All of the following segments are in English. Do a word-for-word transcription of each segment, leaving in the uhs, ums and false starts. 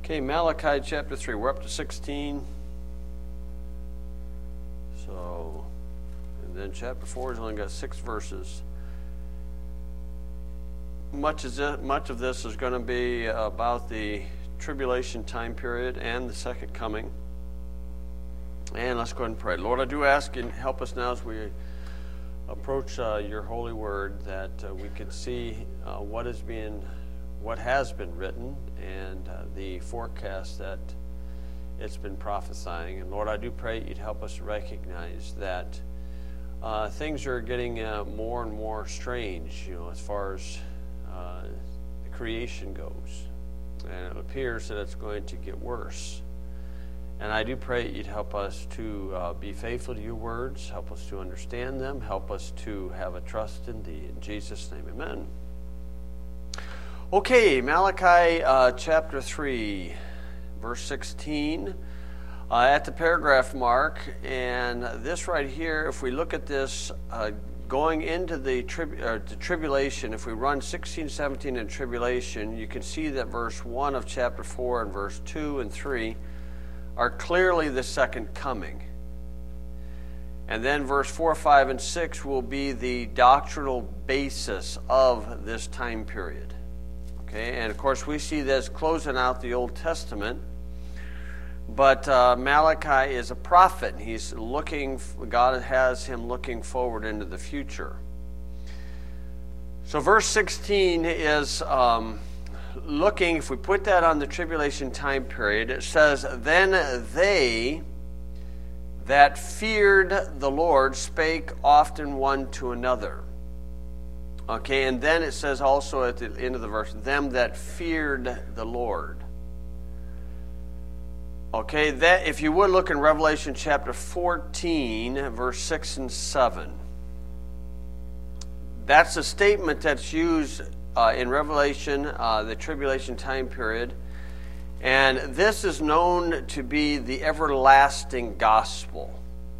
Okay, Malachi chapter three. We're up to sixteen. So, and then chapter four has only got six verses. Much, is it, much of this is going to be about the tribulation time period and the second coming. And let's go ahead and pray. Lord, I do ask and help us now as we approach uh, your holy word, that uh, we could see uh, what is being, what has been written, and uh, the forecast that it's been prophesying. And Lord, I do pray you'd help us recognize that uh, things are getting uh, more and more strange, you know, as far as uh, the creation goes. And it appears that it's going to get worse. And I do pray you'd help us to uh, be faithful to your words, help us to understand them, help us to have a trust in thee. In Jesus' name, amen. Okay, Malachi uh, chapter three, verse sixteen, uh, at the paragraph mark. And this right here, if we look at this, uh, going into the, trib- uh, the tribulation, if we run sixteen, seventeen in tribulation, you can see that verse one of chapter four and verse two and three are clearly the second coming. And then verse four, five, and six will be the doctrinal basis of this time period. Okay, and of course we see this closing out the Old Testament. But uh, Malachi is a prophet. He's looking, God has him looking forward into the future. So verse sixteen is um, looking, if we put that on the tribulation time period, it says, "Then they that feared the Lord spake often one to another." Okay, and then it says also at the end of the verse, "them that feared the Lord." Okay, that if you would look in Revelation chapter fourteen, verse six and seven. That's a statement that's used uh, in Revelation, uh, the tribulation time period. And this is known to be the everlasting gospel.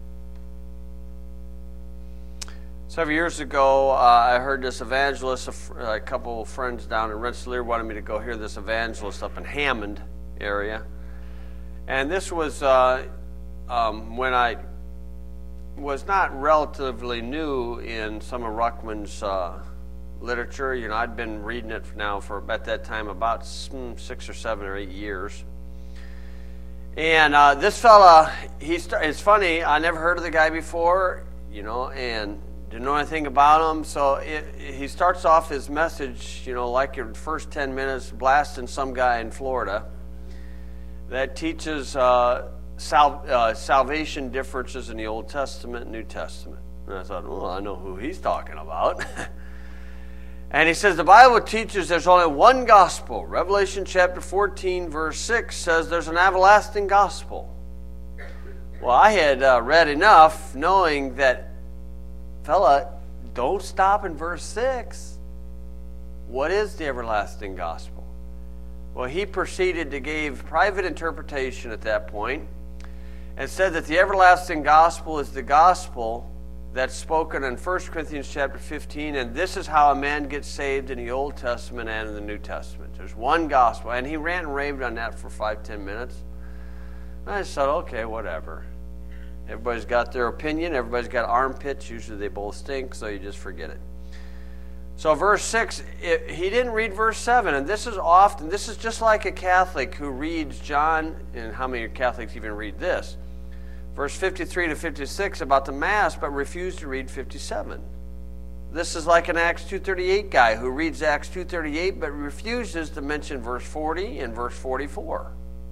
Several years ago, uh, I heard this evangelist, a, a couple of friends down in Rensselaer wanted me to go hear this evangelist up in Hammond area. And this was uh, um, when I was not relatively new in some of Ruckman's uh, literature. You know, I'd been reading it now for, at that time, about six or seven or eight years. And uh, this fella, he st- it's funny, I never heard of the guy before, you know, and didn't know anything about him. So it, he starts off his message, you know, like your first ten minutes, blasting some guy in Florida that teaches uh, sal- uh, salvation differences in the Old Testament and New Testament. And I thought, well, I know who he's talking about. And he says the Bible teaches there's only one gospel. Revelation chapter fourteen, verse six says there's an everlasting gospel. Well, I had uh, read enough knowing that, fella, don't stop in verse six. What is the everlasting gospel? Well, he proceeded to give private interpretation at that point and said that the everlasting gospel is the gospel that's spoken in First Corinthians chapter fifteen, and this is how a man gets saved in the Old Testament and in the New Testament. There's one gospel, and he ran and raved on that for five, ten minutes. And I said, okay, whatever. Everybody's got their opinion. Everybody's got armpits. Usually they both stink, so you just forget it. So verse six, it, he didn't read verse seven, and this is often, this is just like a Catholic who reads John, and how many Catholics even read this? Verse fifty-three to fifty-six about the Mass, but refuse to read fifty-seven. This is like an Acts two thirty-eight guy who reads Acts two thirty-eight, but refuses to mention verse forty and verse forty-four.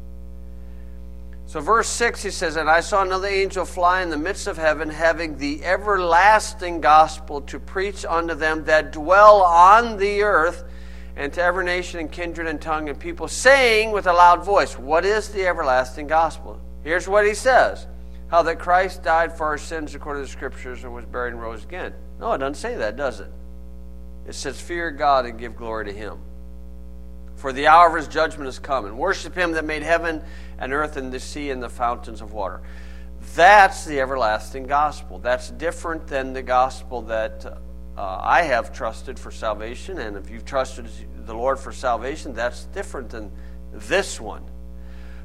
So verse six, he says, "And I saw another angel fly in the midst of heaven, having the everlasting gospel to preach unto them that dwell on the earth, and to every nation and kindred and tongue and people, saying with a loud voice," what is the everlasting gospel? Here's what he says: "How that Christ died for our sins according to the Scriptures, and was buried and rose again." No, it doesn't say that, does it? It says, "Fear God and give glory to him. For the hour of his judgment is come, and worship him that made heaven and earth and the sea and the fountains of water." That's the everlasting gospel. That's different than the gospel that uh, I have trusted for salvation. And if you've trusted the Lord for salvation, that's different than this one.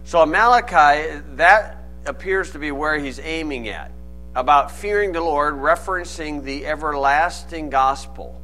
So Malachi, that appears to be where he's aiming at, about fearing the Lord, referencing the everlasting gospel.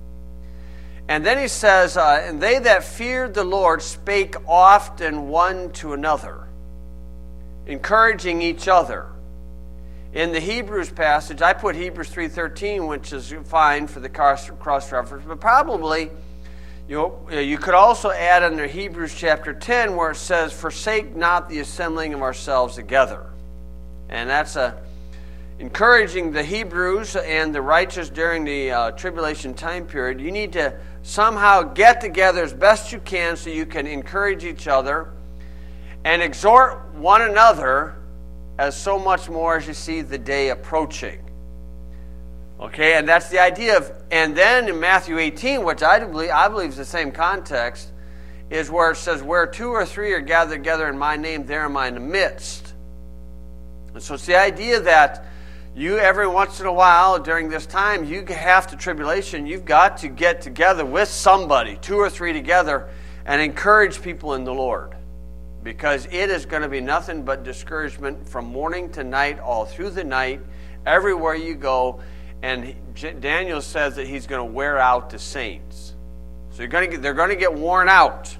And then he says, uh, and they that feared the Lord spake often one to another, encouraging each other. In the Hebrews passage, I put Hebrews three thirteen, which is fine for the cross, cross reference, but probably you know, you could also add under Hebrews chapter ten where it says, forsake not the assembling of ourselves together. And that's a, encouraging the Hebrews and the righteous during the uh, tribulation time period. You need to somehow get together as best you can so you can encourage each other and exhort one another as so much more as you see the day approaching. Okay, and that's the idea of, and then in Matthew eighteen, which I believe, I believe is the same context, is where it says, where two or three are gathered together in my name, there am I in the midst. And so it's the idea that you, every once in a while during this time, you have to tribulation, you've got to get together with somebody, two or three together, and encourage people in the Lord. Because it is going to be nothing but discouragement from morning to night, all through the night, everywhere you go. And Daniel says that he's going to wear out the saints. So you're going to get, they're going to get worn out.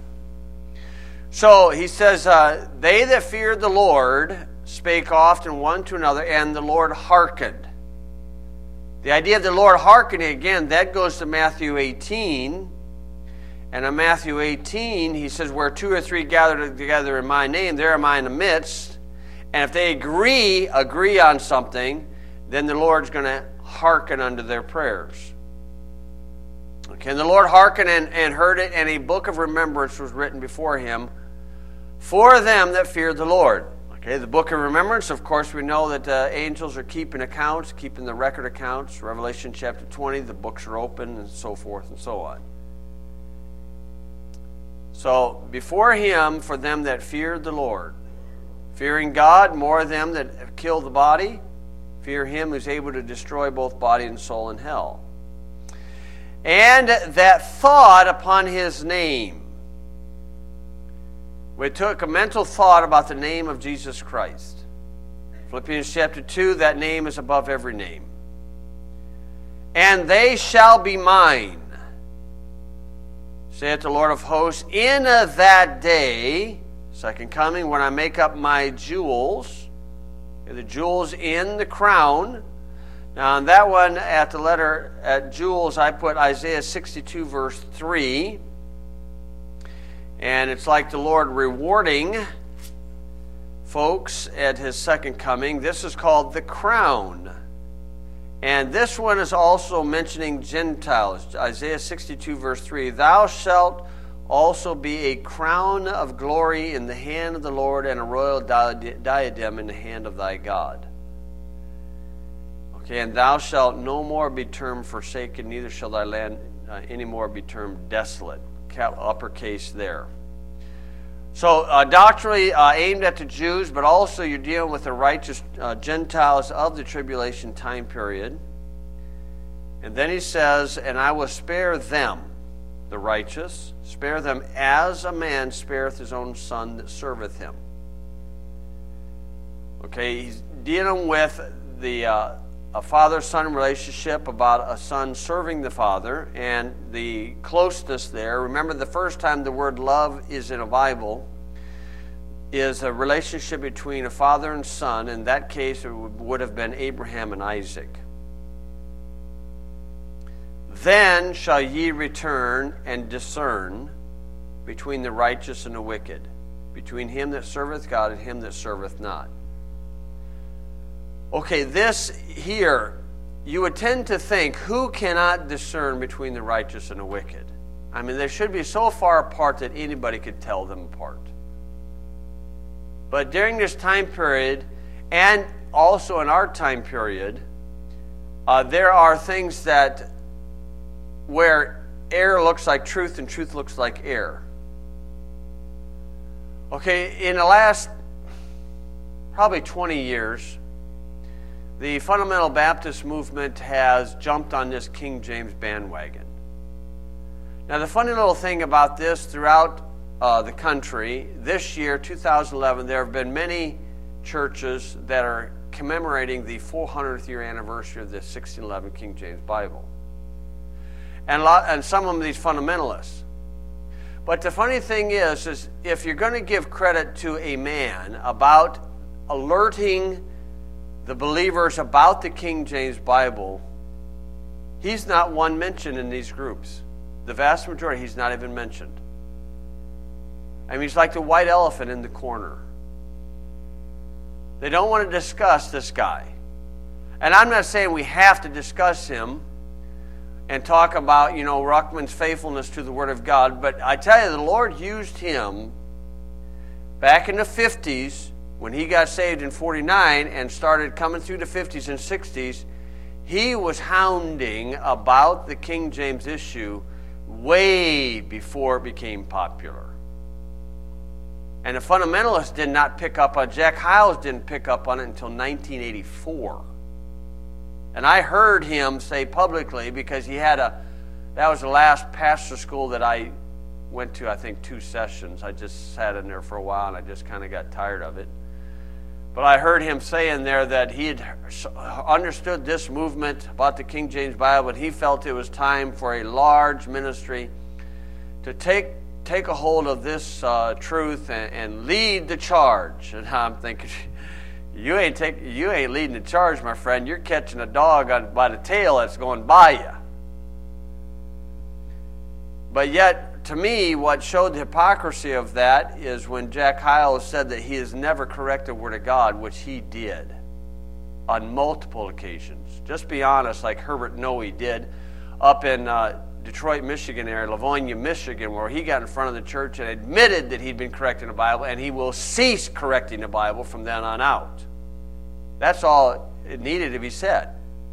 So he says, uh, they that feared the Lord spake often one to another, and the Lord hearkened. The idea of the Lord hearkening, again, that goes to Matthew eighteen. And in Matthew eighteen, he says, where two or three gather together in my name, there am I in the midst. And if they agree, agree on something, then the Lord's going to hearken unto their prayers. Okay, and the Lord hearkened and, and heard it, and a book of remembrance was written before him for them that feared the Lord. Okay, the book of remembrance, of course, we know that uh, angels are keeping accounts, keeping the record accounts. Revelation chapter twenty, the books are open, and so forth and so on. So, before him, for them that feared the Lord, fearing God, more of them that kill the body, fear him who's able to destroy both body and soul in hell. And that thought upon his name. We took a mental thought about the name of Jesus Christ. Philippians chapter two, that name is above every name. And they shall be mine, saith the Lord of hosts, in that day, second coming, when I make up my jewels, the jewels in the crown. Now on that one, at the letter, at jewels, I put Isaiah sixty-two verse three. And it's like the Lord rewarding folks at his second coming. This is called the crown. And this one is also mentioning Gentiles. Isaiah sixty-two verse three. Thou shalt also be a crown of glory in the hand of the Lord, and a royal diadem in the hand of thy God. Okay, and thou shalt no more be termed forsaken, neither shall thy land uh, any more be termed desolate. Cap, uppercase there. So uh, doctrinally uh, aimed at the Jews, but also you're dealing with the righteous uh, Gentiles of the tribulation time period. And then he says, and I will spare them, the righteous, spare them as a man spareth his own son that serveth him. Okay, he's dealing with the uh, a father-son relationship about a son serving the father and the closeness there. Remember, the first time the word love is in a Bible is a relationship between a father and son. In that case, it would have been Abraham and Isaac. Then shall ye return and discern between the righteous and the wicked, between him that serveth God and him that serveth not. Okay, this here, you would tend to think, who cannot discern between the righteous and the wicked? I mean, they should be so far apart that anybody could tell them apart. But during this time period, and also in our time period, uh, there are things that where error looks like truth and truth looks like error. Okay, in the last probably twenty years, the fundamental Baptist movement has jumped on this King James bandwagon. Now, the funny little thing about this, throughout uh, the country, this year, two thousand eleven, there have been many churches that are commemorating the four hundredth year anniversary of the sixteen eleven King James Bible. And, a lot, and some of them, these fundamentalists. But the funny thing is, is if you're going to give credit to a man about alerting the believers about the King James Bible, he's not one mentioned in these groups. The vast majority, he's not even mentioned. I mean, he's like the white elephant in the corner. They don't want to discuss this guy. And I'm not saying we have to discuss him and talk about, you know, Ruckman's faithfulness to the Word of God, but I tell you, the Lord used him back in the fifties when he got saved in forty-nine and started coming through the fifties and sixties. He was hounding about the King James issue way before it became popular. And the fundamentalists did not pick up on, Jack Hyles didn't pick up on it until nineteen eighty-four. And I heard him say publicly, because he had a, that was the last pastor school that I went to, I think two sessions. I just sat in there for a while and I just kind of got tired of it. But I heard him say in there that he had understood this movement about the King James Bible, and he felt it was time for a large ministry to take take a hold of this uh, truth and, and lead the charge. And I'm thinking, you ain't take, you ain't leading the charge, my friend. You're catching a dog on, by the tail that's going by you. But yet, to me, what showed the hypocrisy of that is when Jack Hyles said that he has never corrected the Word of God, which he did on multiple occasions. Just be honest, like Herbert Noe did up in uh, Detroit, Michigan area, Livonia, Michigan, where he got in front of the church and admitted that he'd been correcting the Bible, and he will cease correcting the Bible from then on out. That's all it needed to be said.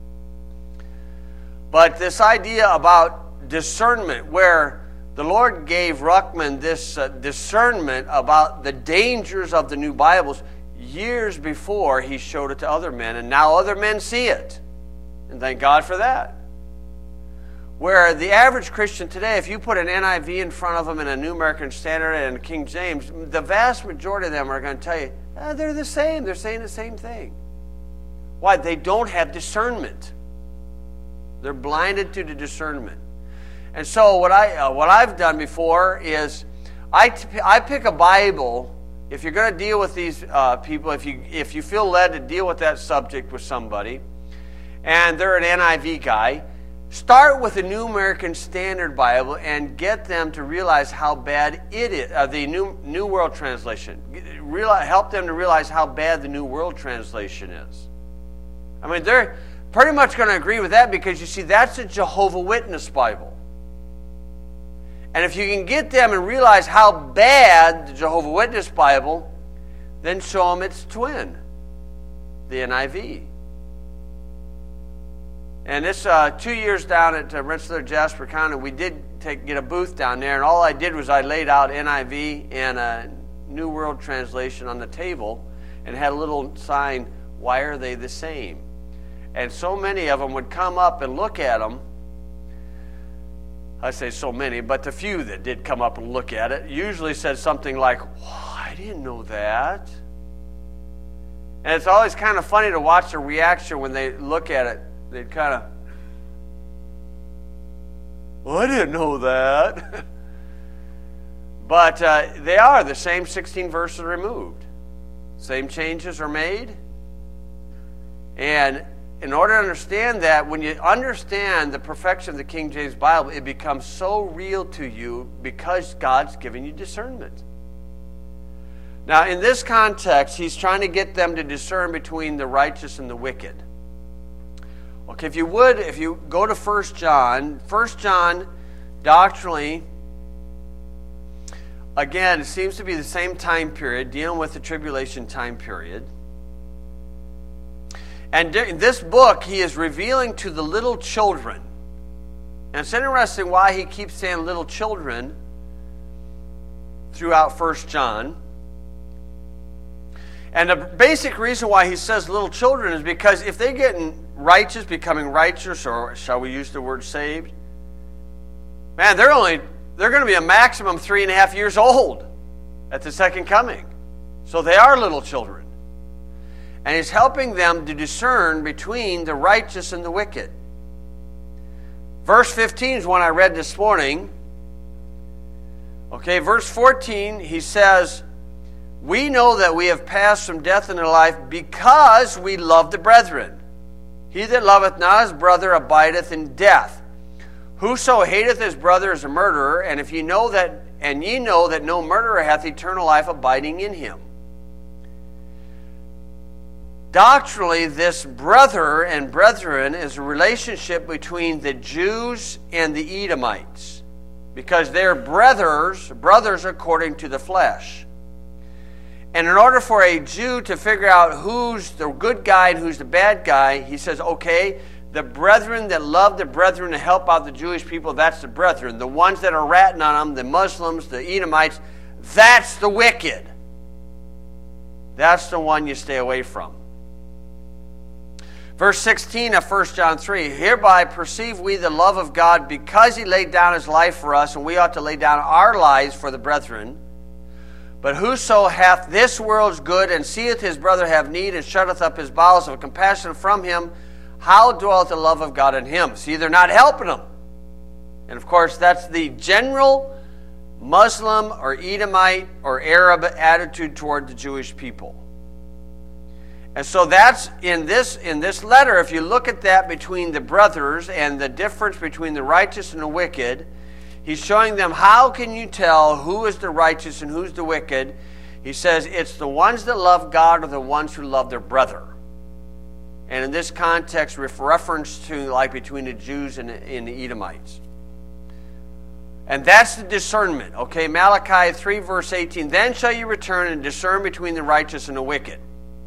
But this idea about discernment, where the Lord gave Ruckman this uh, discernment about the dangers of the new Bibles years before he showed it to other men, and now other men see it. And thank God for that. Where the average Christian today, if you put an N I V in front of them and a New American Standard and a King James, the vast majority of them are going to tell you, ah, they're the same. They're saying the same thing. Why? They don't have discernment. They're blinded to the discernment. And so what, I, uh, what I've done before is I, t- I pick a Bible. If you're going to deal with these uh, people, if you, if you feel led to deal with that subject with somebody, and they're an N I V guy, start with the New American Standard Bible and get them to realize how bad it is, uh, the New, New World Translation. Realize, help them to realize how bad the New World Translation is. I mean, they're pretty much going to agree with that, because you see, that's a Jehovah's Witness Bible. And if you can get them and realize how bad the Jehovah's Witness Bible, then show them its twin, the N I V. And this uh, two years down at uh, Rensselaer Jasper County, we did take get a booth down there, and all I did was I laid out N I V and a New World Translation on the table and had a little sign, "Why are they the same?" And so many of them would come up and look at them. I say so many, but the few that did come up and look at it usually said something like, "Oh, I didn't know that." And it's always kind of funny to watch their reaction when they look at it. They'd kind of, "Well, I didn't know that." But uh, they are the same sixteen verses removed. Same changes are made. And in order to understand that, when you understand the perfection of the King James Bible, it becomes so real to you because God's giving you discernment. Now, in this context, he's trying to get them to discern between the righteous and the wicked. Okay, if you would, if you go to First John, First John, doctrinally, again, it seems to be the same time period, dealing with the tribulation time period. And in this book, he is revealing to the little children. And it's interesting why he keeps saying little children throughout First John. And the basic reason why he says little children is because if they get righteous, becoming righteous, or shall we use the word saved, man, they're only they're going to be a maximum three and a half years old at the second coming. So they are little children. And he's helping them to discern between the righteous and the wicked. Verse fifteen is one I read this morning. Okay, verse fourteen, he says, we know that we have passed from death into life because we love the brethren. He that loveth not his brother abideth in death. Whoso hateth his brother is a murderer, and if ye know that, and ye know that no murderer hath eternal life abiding in him. Doctrinally, this brother and brethren is a relationship between the Jews and the Edomites, because they're brothers, brothers according to the flesh. And in order for a Jew to figure out who's the good guy and who's the bad guy, he says, okay, the brethren that love the brethren to help out the Jewish people, that's the brethren. The ones that are ratting on them, the Muslims, the Edomites, that's the wicked. That's the one you stay away from. Verse sixteen of First John three, hereby perceive we the love of God because he laid down his life for us, and we ought to lay down our lives for the brethren. But whoso hath this world's good, and seeth his brother have need, and shutteth up his bowels of compassion from him, how dwelleth the love of God in him? See, they're not helping them. And of course, that's the general Muslim or Edomite or Arab attitude toward the Jewish people. And so that's in this in this letter, if you look at that between the brothers and the difference between the righteous and the wicked, he's showing them how can you tell who is the righteous and who's the wicked. He says it's the ones that love God or the ones who love their brother. And in this context, with reference to like between the Jews and the, and the Edomites. And that's the discernment. Okay, Malachi three verse eighteen, then shall you return and discern between the righteous and the wicked.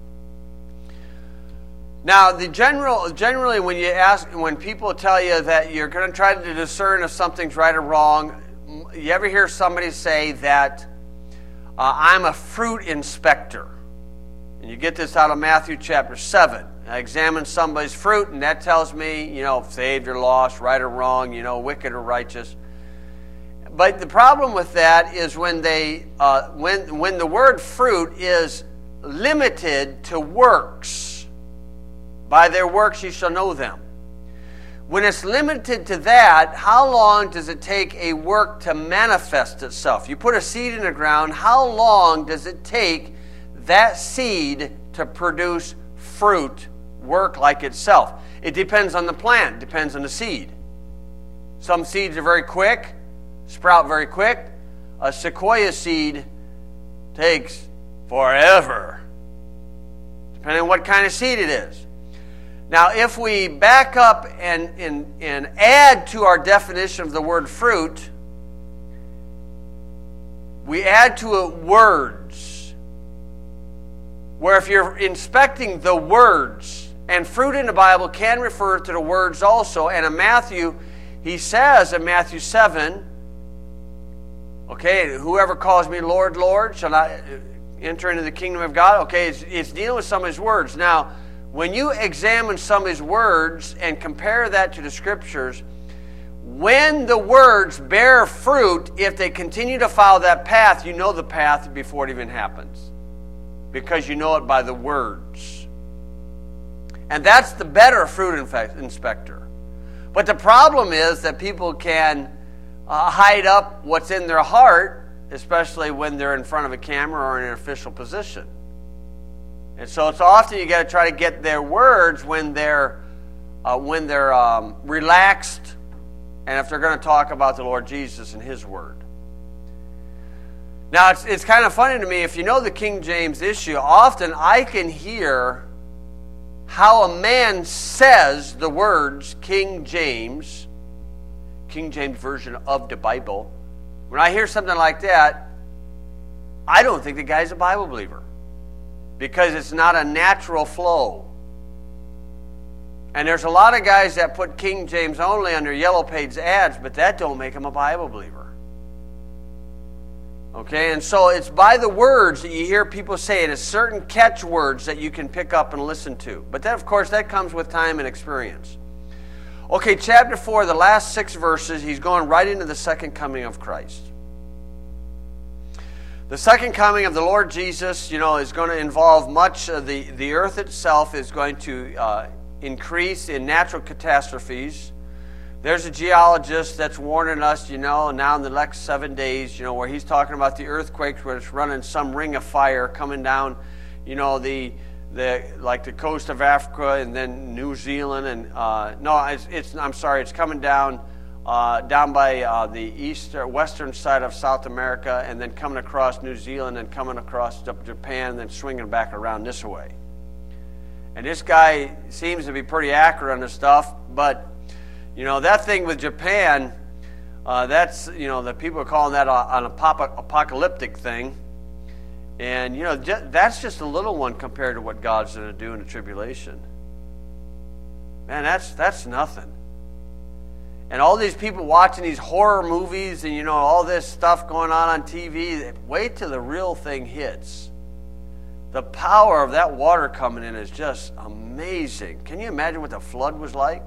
Now, the general, generally, when you ask, when people tell you that you're going to try to discern if something's right or wrong, you ever hear somebody say that uh, I'm a fruit inspector? And you get this out of Matthew chapter seven. I examine somebody's fruit, and that tells me, you know, saved or lost, right or wrong, you know, wicked or righteous. But the problem with that is when they, uh, when when the word fruit is limited to works. By their works ye shall know them. When it's limited to that, how long does it take a work to manifest itself? You put a seed in the ground, how long does it take that seed to produce fruit, work like itself? It depends on the plant, it depends on the seed. Some seeds are very quick, sprout very quick. A sequoia seed takes forever, depending on what kind of seed it is. Now, if we back up and, and, and add to our definition of the word fruit, we add to it words. Where if you're inspecting the words, and fruit in the Bible can refer to the words also, and in Matthew, he says in Matthew seven, okay, whoever calls me Lord, Lord, shall not enter into the kingdom of God. Okay, it's, it's dealing with some of his words. Now, when you examine some of his words and compare that to the scriptures, when the words bear fruit, if they continue to follow that path, you know the path before it even happens. Because you know it by the words. And that's the better fruit inspector. But the problem is that people can uh, hide up what's in their heart, especially when they're in front of a camera or in an official position. And so it's often you got to try to get their words when they're uh, when they're um, relaxed, and if they're going to talk about the Lord Jesus and His Word. Now it's it's kind of funny to me, if you know the King James issue, often I can hear how a man says the words King James, King James Version of the Bible. When I hear something like that, I don't think the guy's a Bible believer. Because it's not a natural flow. And there's a lot of guys that put King James only on their Yellow Page ads, but that don't make them a Bible believer. Okay, and so it's by the words that you hear people say it. It's certain catchwords that you can pick up and listen to. But that, of course, that comes with time and experience. Okay, chapter four, the last six verses, he's going right into the second coming of Christ. The second coming of the Lord Jesus, you know, is going to involve much of the, the earth itself is going to uh, increase in natural catastrophes. There's a geologist that's warning us, you know, now in the next seven days, you know, where he's talking about the earthquakes where it's running some ring of fire coming down, you know, the the like the coast of Africa and then New Zealand and uh, no, it's, it's I'm sorry, it's coming down. Uh, down by uh, the east or western side of South America, and then coming across New Zealand and coming across Japan, and then swinging back around this way. And this guy seems to be pretty accurate on this stuff, but you know that thing with Japan, uh, that's you know the people are calling that a, an apocalyptic thing, and you know that's just a little one compared to what God's going to do in the tribulation. Man, that's that's nothing. And all these people watching these horror movies and, you know, all this stuff going on on T V, wait till the real thing hits. The power of that water coming in is just amazing. Can you imagine what the flood was like?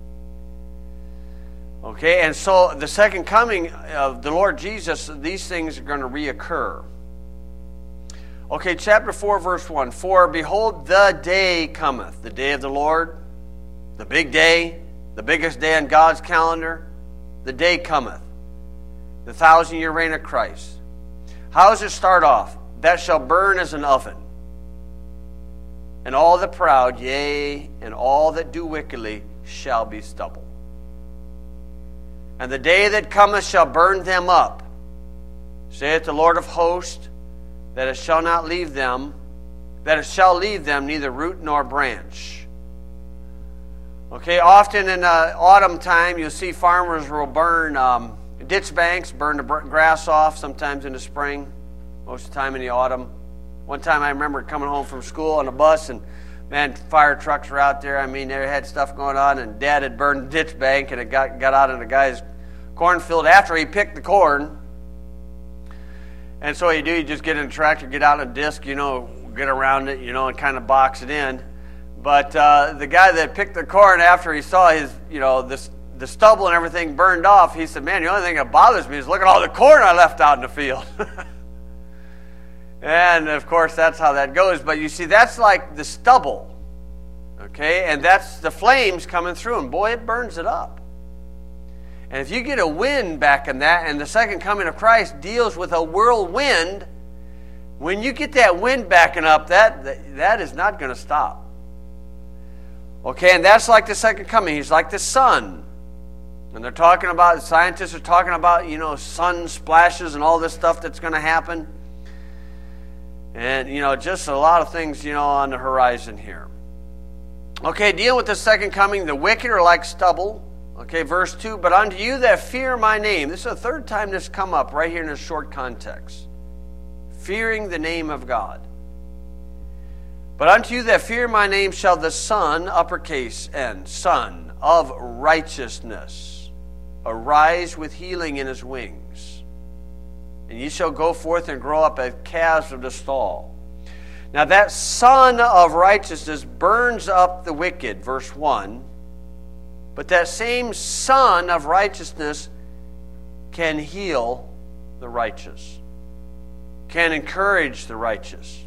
Okay, and so the second coming of the Lord Jesus, these things are going to reoccur. Okay, chapter four, verse one. For behold, the day cometh, the day of the Lord, the big day, the biggest day on God's calendar, the day cometh, the thousand-year reign of Christ. How does it start off? That shall burn as an oven. And all the proud, yea, and all that do wickedly, shall be stubble. And the day that cometh shall burn them up, saith the Lord of hosts, that it shall not leave them, that it shall leave them neither root nor branch. Okay, often in uh, autumn time, you'll see farmers will burn um, ditch banks, burn the grass off, sometimes in the spring, most of the time in the autumn. One time I remember coming home from school on a bus, and man, fire trucks were out there. I mean, they had stuff going on, and Dad had burned the ditch bank, and it got, got out in the guy's cornfield after he picked the corn. And so what you do, you just get in a tractor, get out a disc, you know, get around it, you know, and kind of box it in. But uh, the guy that picked the corn, after he saw his, you know, this, the stubble and everything burned off, he said, man, the only thing that bothers me is look at all the corn I left out in the field. And, of course, that's how that goes. But you see, that's like the stubble, okay? And that's the flames coming through, and boy, it burns it up. And if you get a wind back in that, and the second coming of Christ deals with a whirlwind, when you get that wind backing up, that that is not going to stop. Okay, and that's like the second coming. He's like the sun. And they're talking about, scientists are talking about, you know, sun splashes and all this stuff that's going to happen. And, you know, just a lot of things, you know, on the horizon here. Okay, dealing with the second coming, the wicked are like stubble. Okay, verse two, but unto you that fear my name. This is the third time this come up right here in this short context. Fearing the name of God. But unto you that fear my name shall the Son, uppercase N, Son of righteousness, arise with healing in his wings. And ye shall go forth and grow up as calves of the stall. Now that Son of righteousness burns up the wicked, verse one. But that same Son of righteousness can heal the righteous, can encourage the righteous,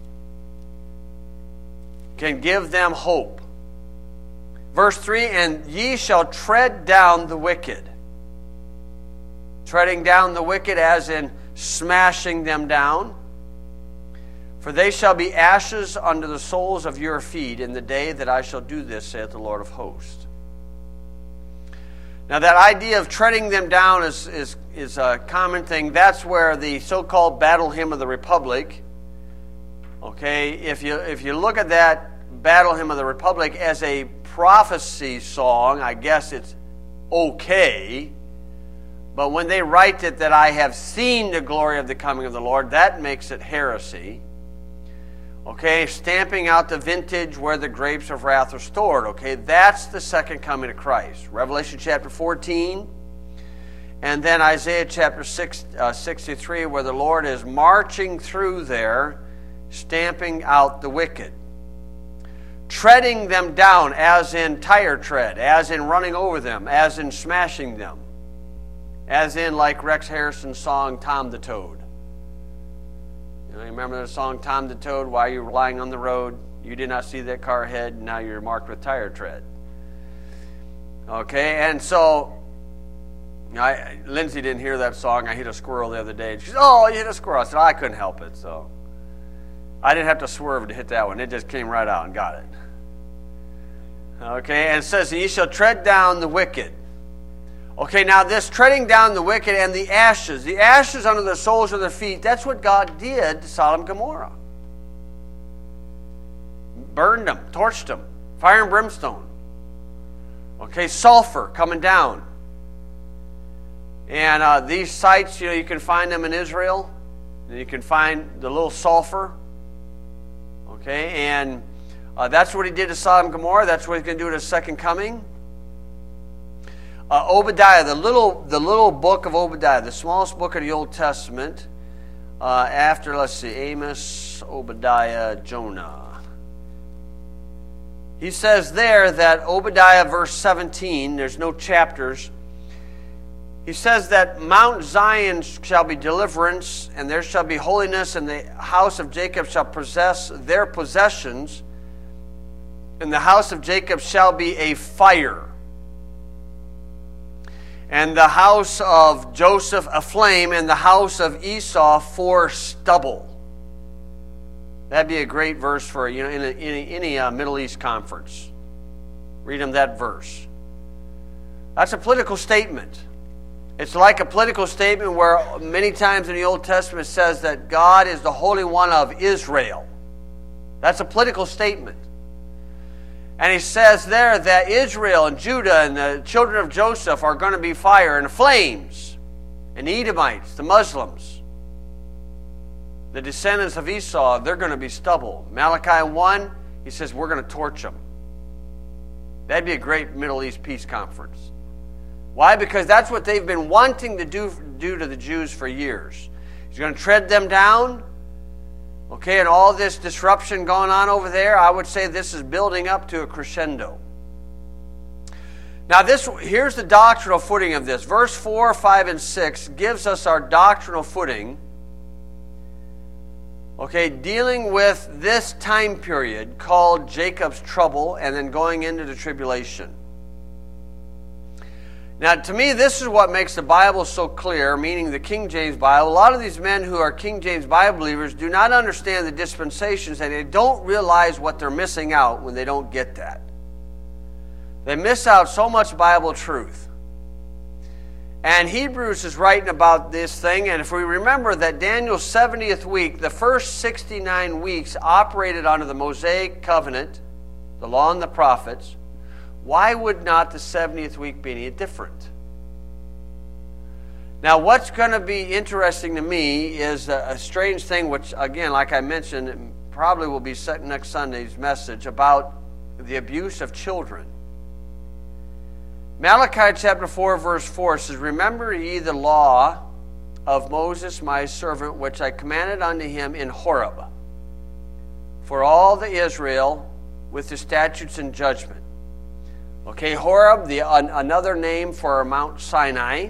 can give them hope. Verse three, and ye shall tread down the wicked. Treading down the wicked as in smashing them down. For they shall be ashes under the soles of your feet in the day that I shall do this, saith the Lord of hosts. Now that idea of treading them down is, is, is a common thing. That's where the so-called Battle Hymn of the Republic, okay, if you, if you look at that Battle Hymn of the Republic as a prophecy song, I guess it's okay. But when they write it that I have seen the glory of the coming of the Lord, that makes it heresy. Okay, stamping out the vintage where the grapes of wrath are stored. Okay, that's the second coming of Christ. Revelation chapter fourteen, and then Isaiah chapter six, uh, sixty-three, where the Lord is marching through there, stamping out the wicked. treading them down, as in tire tread, as in running over them, as in smashing them, as in like Rex Harrison's song, Tom the Toad. You know, you remember the song, Tom the Toad, while you were lying on the road, you did not see that car ahead, now you're marked with tire tread. Okay, and so, I, Lindsay didn't hear that song. I hit a squirrel the other day. She said, oh, you hit a squirrel. I said, oh, I couldn't help it, so. I didn't have to swerve to hit that one. It just came right out and got it. Okay, and it says, ye shall tread down the wicked. Okay, now this treading down the wicked and the ashes, the ashes under the soles of their feet, that's what God did to Sodom and Gomorrah. Burned them, torched them, fire and brimstone. Okay, sulfur coming down. And uh, these sites, you know, you can find them in Israel. And you can find the little sulfur. Okay, and uh, that's what he did to Sodom and Gomorrah. That's what he's going to do at his second coming. Uh, Obadiah, the little, the little book of Obadiah, the smallest book of the Old Testament, uh, after, let's see, Amos, Obadiah, Jonah. He says there that Obadiah, verse seventeen, there's no chapters. He says that Mount Zion shall be deliverance, and there shall be holiness, and the house of Jacob shall possess their possessions, and the house of Jacob shall be a fire, and the house of Joseph a flame, and the house of Esau for stubble. That'd be a great verse for, you know, in, a, in a, any uh, Middle East conference. Read them that verse. That's a political statement. It's like a political statement where many times in the Old Testament it says that God is the Holy One of Israel. That's a political statement. And he says there that Israel and Judah and the children of Joseph are going to be fire and flames. And the Edomites, the Muslims, the descendants of Esau, they're going to be stubble. Malachi one, he says we're going to torch them. That'd be a great Middle East peace conference. Why? Because that's what they've been wanting to do, do to the Jews for years. He's going to tread them down. Okay, and all this disruption going on over there, I would say this is building up to a crescendo. Now, this here's the doctrinal footing of this. Verse four, five, and six gives us our doctrinal footing. Okay, dealing with this time period called Jacob's trouble and then going into the tribulation. Now, to me, this is what makes the Bible so clear, meaning the King James Bible. A lot of these men who are King James Bible believers do not understand the dispensations, and they don't realize what they're missing out when they don't get that. They miss out so much Bible truth. And Hebrews is writing about this thing, and if we remember that Daniel's seventieth week, the first sixty-nine weeks operated under the Mosaic covenant, the law and the prophets, why would not the seventieth week be any different? Now, what's going to be interesting to me is a, a strange thing, which, again, like I mentioned, probably will be set next Sunday's message about the abuse of children. Malachi chapter four, verse four says, remember ye the law of Moses my servant, which I commanded unto him in Horeb, for all the Israel with the statutes and judgment. Okay, Horeb, the, an, another name for Mount Sinai.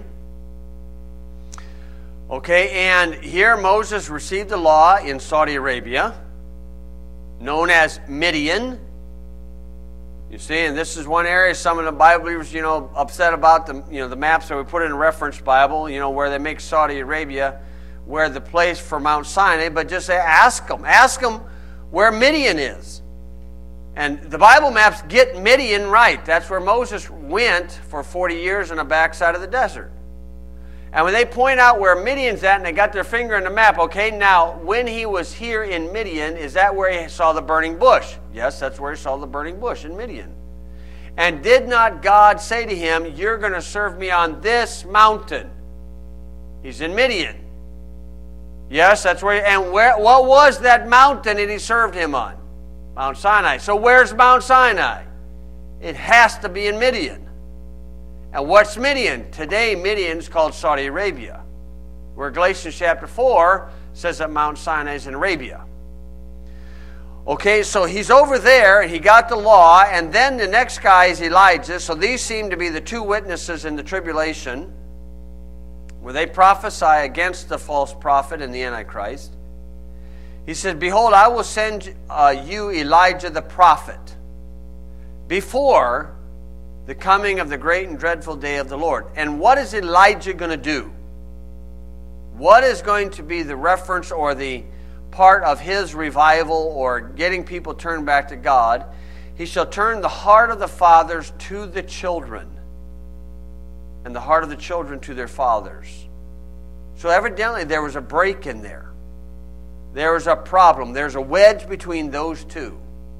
Okay, and here Moses received the law in Saudi Arabia, known as Midian. You see, and this is one area some of the Bible believers, you know, upset about the, you know, the maps that we put in a reference Bible, you know, where they make Saudi Arabia where the place for Mount Sinai, but just say, ask them, ask them where Midian is. And the Bible maps get Midian right. That's where Moses went for forty years on the backside of the desert. And when they point out where Midian's at and they got their finger on the map, okay, now, when he was here in Midian, is that where he saw the burning bush? Yes, that's where he saw the burning bush, in Midian. And did not God say to him, you're going to serve me on this mountain? He's in Midian. Yes, that's where, he, and where, what was that mountain that he served him on? Mount Sinai. So where's Mount Sinai? It has to be in Midian. And what's Midian? Today, Midian is called Saudi Arabia, where Galatians chapter four says that Mount Sinai is in Arabia. Okay, so he's over there, and he got the law, and then the next guy is Elijah. So these seem to be the two witnesses in the tribulation, where they prophesy against the false prophet and the Antichrist. He says, behold, I will send uh, you Elijah the prophet before the coming of the great and dreadful day of the Lord. And what is Elijah going to do? What is going to be the reference or the part of his revival or getting people turned back to God? He shall turn the heart of the fathers to the children, and the heart of the children to their fathers. So evidently there was a break in there. There was a problem. There's a wedge between those two.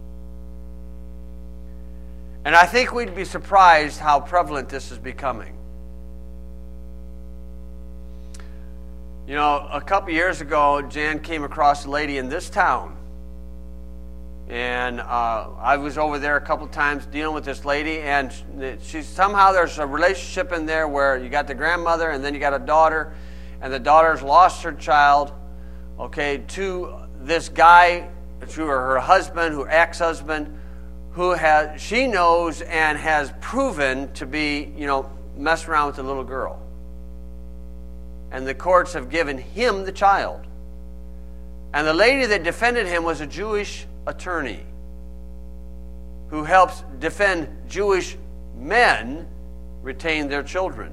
And I think we'd be surprised how prevalent this is becoming. You know, a couple years ago, Jan came across a lady in this town. And uh, I was over there a couple times dealing with this lady, and she somehow there's a relationship in there where you got the grandmother and then you got a daughter, and the daughter's lost her child, okay, to this guy, to her husband, her ex-husband, who has she knows and has proven to be, you know, messing around with the little girl. And the courts have given him the child. And the lady that defended him was a Jewish attorney who helps defend Jewish men retain their children,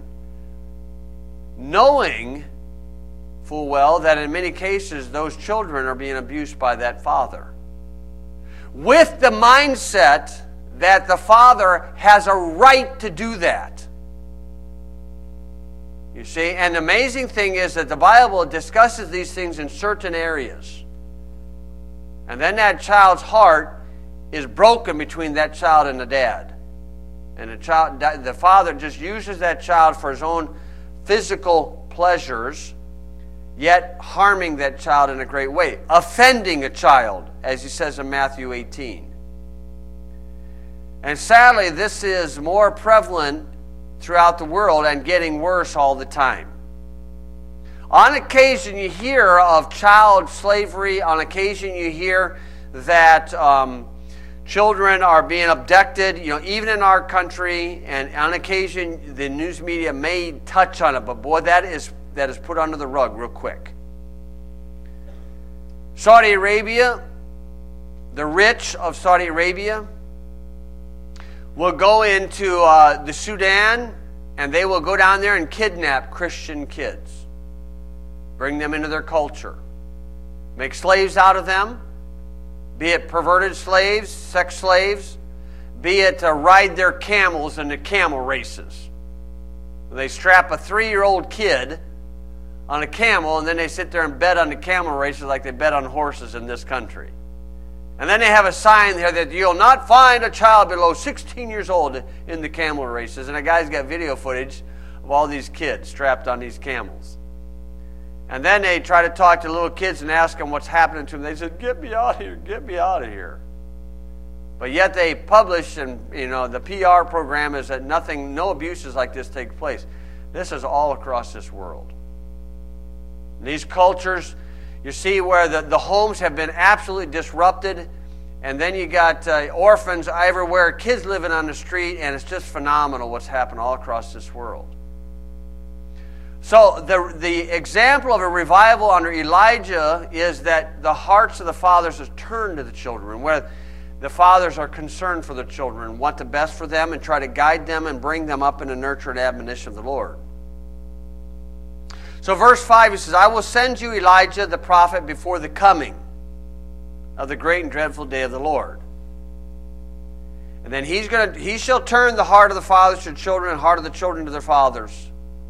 knowing full well that in many cases those children are being abused by that father, with the mindset that the father has a right to do that. You see, and the amazing thing is that the Bible discusses these things in certain areas. And then that child's heart is broken between that child and the dad. And the child, the father just uses that child for his own physical pleasures, yet harming that child in a great way, offending a child, as he says in Matthew eighteen. And sadly, this is more prevalent throughout the world and getting worse all the time. On occasion, you hear of child slavery. On occasion, you hear that um, children are being abducted, you know, even in our country. And on occasion, the news media may touch on it, but boy, that is that is put under the rug real quick. Saudi Arabia, the rich of Saudi Arabia, will go into uh, the Sudan, and they will go down there and kidnap Christian kids, bring them into their culture, make slaves out of them, be it perverted slaves, sex slaves, be it uh, ride their camels in the camel races. They strap a three-year-old kid on a camel, and then they sit there and bet on the camel races like they bet on horses in this country. And then they have a sign there that you'll not find a child below sixteen years old in the camel races. And a guy's got video footage of all these kids strapped on these camels. And then they try to talk to little kids and ask them what's happening to them. They said, "Get me out of here, get me out of here." But yet they publish, and you know, the P R program is that nothing, no abuses like this take place. This is all across this world. In these cultures, you see where the, the homes have been absolutely disrupted, and then you got uh, orphans everywhere, kids living on the street, and it's just phenomenal what's happened all across this world. So the, the example of a revival under Elijah is that the hearts of the fathers are turned to the children, where the fathers are concerned for the children, want the best for them, and try to guide them and bring them up in the nurture and admonition of the Lord. So verse five, he says, I will send you Elijah the prophet before the coming of the great and dreadful day of the Lord. And then he's going to, he shall turn the heart of the fathers to the children and the heart of the children to their fathers,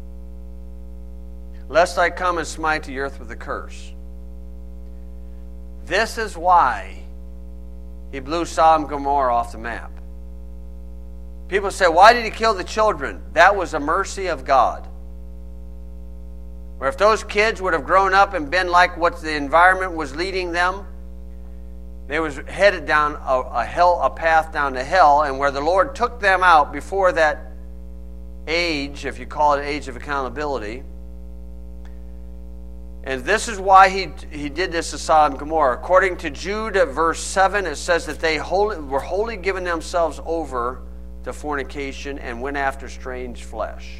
lest I come and smite the earth with a curse. This is why he blew Sodom and Gomorrah off the map. People say, why did he kill the children? That was a mercy of God. Where if those kids would have grown up and been like what the environment was leading them, they was headed down a, a hell, a path down to hell, and where the Lord took them out before that age, if you call it age of accountability, And this is why he he did this to Sodom and Gomorrah. According to Jude, verse seven, it says that they wholly, were wholly giving themselves over to fornication and went after strange flesh.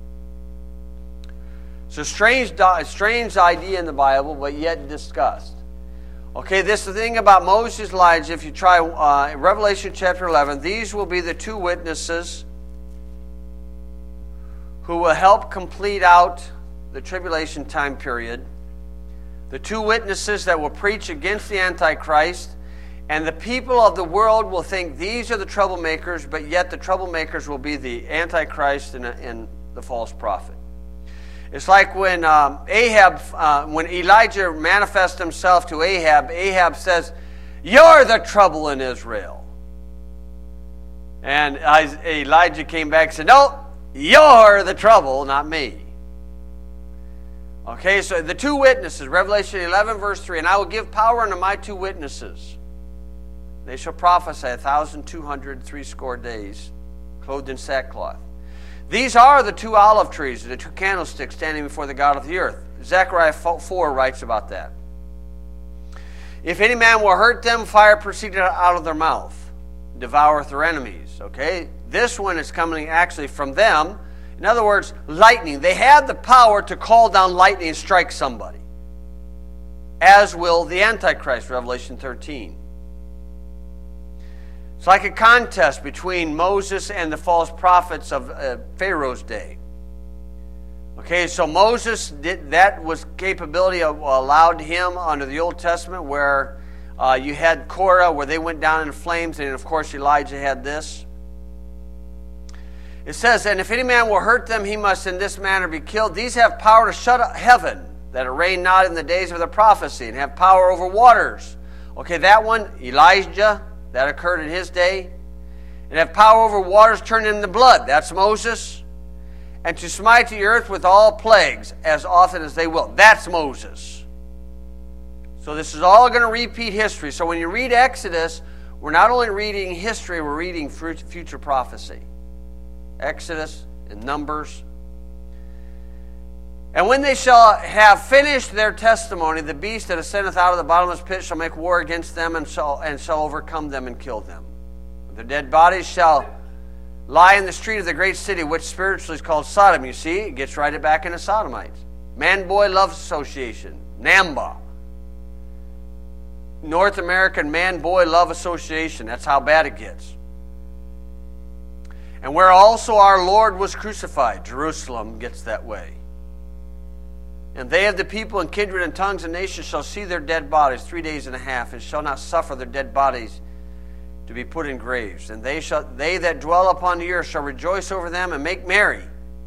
So strange, strange idea in the Bible, but yet discussed. Okay, this is the thing about Moses, Elijah. If you try uh, in Revelation chapter eleven, these will be the two witnesses who will help complete out the tribulation time period. The two witnesses that will preach against the Antichrist, and the people of the world will think these are the troublemakers, but yet the troublemakers will be the Antichrist and, and the false prophet. It's like when um, Ahab, uh, when Elijah manifests himself to Ahab, Ahab says, "You're the trouble in Israel." And Elijah came back and said, "No, you're the trouble, not me." Okay, so the two witnesses, Revelation eleven, verse three, "And I will give power unto my two witnesses. They shall prophesy a thousand two hundred threescore days, clothed in sackcloth. These are the two olive trees, the two candlesticks standing before the God of the earth." Zechariah four writes about that. "If any man will hurt them, fire proceeded out of their mouth, devoureth their enemies." Okay, this one is coming actually from them. In other words, lightning. They had the power to call down lightning and strike somebody, as will the Antichrist, Revelation thirteen. It's like a contest between Moses and the false prophets of uh, Pharaoh's day. Okay, so Moses, did, that was capability of, allowed him under the Old Testament, where uh, you had Korah, where they went down in flames, and of course Elijah had this. It says, "And if any man will hurt them, he must in this manner be killed. These have power to shut up heaven, that it rain not in the days of their prophecy, and have power over waters." Okay, that one, Elijah, that occurred in his day. "And have power over waters turned into blood." That's Moses. "And to smite the earth with all plagues as often as they will." That's Moses. So this is all going to repeat history. So when you read Exodus, we're not only reading history, we're reading future prophecy. Exodus and Numbers. "And when they shall have finished their testimony, the beast that ascendeth out of the bottomless pit shall make war against them, and shall, and shall overcome them and kill them. Their dead bodies shall lie in the street of the great city, which spiritually is called Sodom." You see, it gets right back into Sodomites. Man-Boy Love Association, NAMBA. North American Man-Boy Love Association. That's how bad it gets. "And where also our Lord was crucified," Jerusalem gets that way. "And they of the people and kindred and tongues and nations shall see their dead bodies three days and a half, and shall not suffer their dead bodies to be put in graves. And they shall they that dwell upon the earth shall rejoice over them and make merry,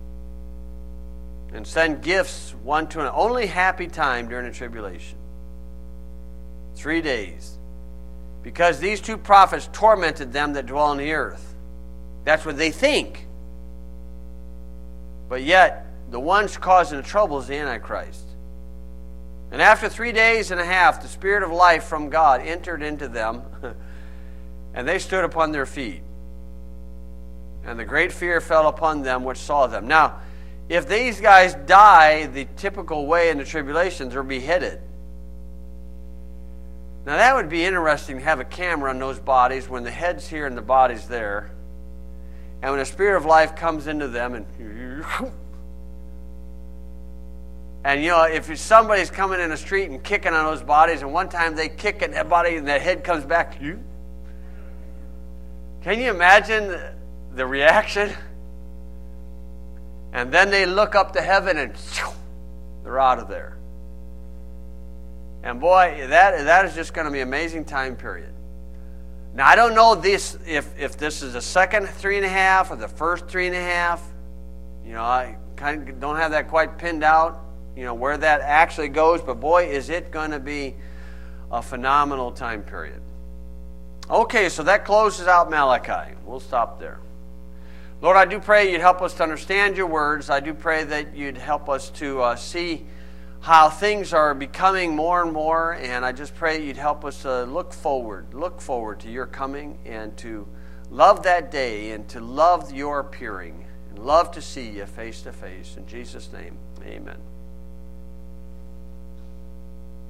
and send gifts one to another." Only happy time during the tribulation. Three days. "Because these two prophets tormented them that dwell on the earth." That's what they think. But yet, the ones causing the trouble is the Antichrist. "And after three days and a half, the Spirit of life from God entered into them, and they stood upon their feet. And the great fear fell upon them which saw them." Now, if these guys die the typical way in the tribulation, they're beheaded. Now, that would be interesting to have a camera on those bodies when the head's here and the body's there. And when the Spirit of life comes into them, and and you know, if somebody's coming in the street and kicking on those bodies, and one time they kick at that body and that head comes back, can you imagine the, the reaction? And then they look up to heaven and they're out of there. And boy, that that is just going to be an amazing time period. Now, I don't know this if, if this is the second three and a half or the first three and a half. You know, I kind of don't have that quite pinned out, you know, where that actually goes. But boy, is it going to be a phenomenal time period. Okay, so that closes out Malachi. We'll stop there. Lord, I do pray you'd help us to understand your words. I do pray that you'd help us to uh, see how things are becoming more and more, and I just pray you'd help us to look forward, look forward to your coming, and to love that day, and to love your appearing, and love to see you face to face. In Jesus' name, amen.